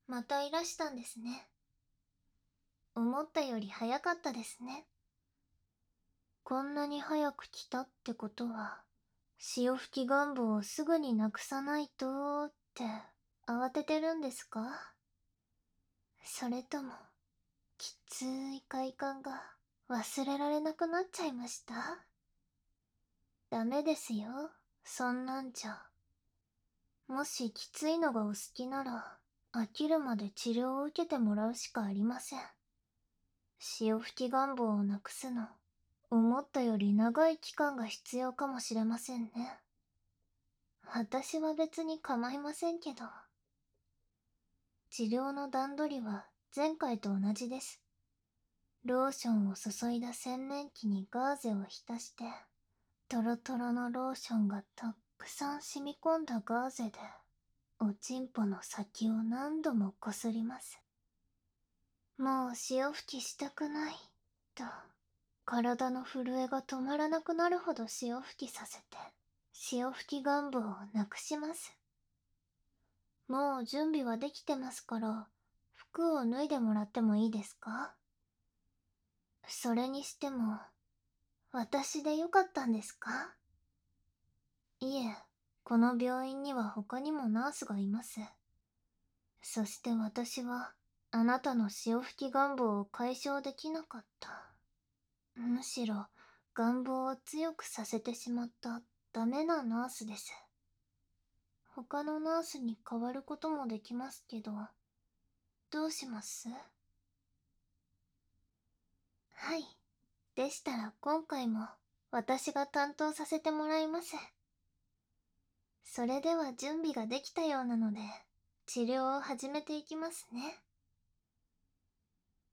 またいらしたんですね。思ったより早かったですね。こんなに早く来たってことは、潮吹き願望をすぐになくさないとって慌ててるんですか？それとも、きつい快感が忘れられなくなっちゃいました？ダメですよ、そんなんじゃ。もしきついのがお好きなら、飽きるまで治療を受けてもらうしかありません。潮吹き願望をなくすの、思ったより長い期間が必要かもしれませんね。私は別に構いませんけど。治療の段取りは前回と同じです。ローションを注いだ洗面器にガーゼを浸して、トロトロのローションがたくさん染み込んだガーゼで、おちんぽの先を何度もこすります。もう潮吹きしたくない、と、体の震えが止まらなくなるほど潮吹きさせて、潮吹き願望をなくします。もう準備はできてますから、服を脱いでもらってもいいですか？それにしても、私でよかったんですか？いえ、この病院には他にもナースがいます。そして私は、あなたの潮吹き願望を解消できなかった。むしろ、願望を強くさせてしまったダメなナースです。他のナースに変わることもできますけど、どうします？はい。でしたら今回も私が担当させてもらいます。それでは準備ができたようなので、治療を始めていきますね。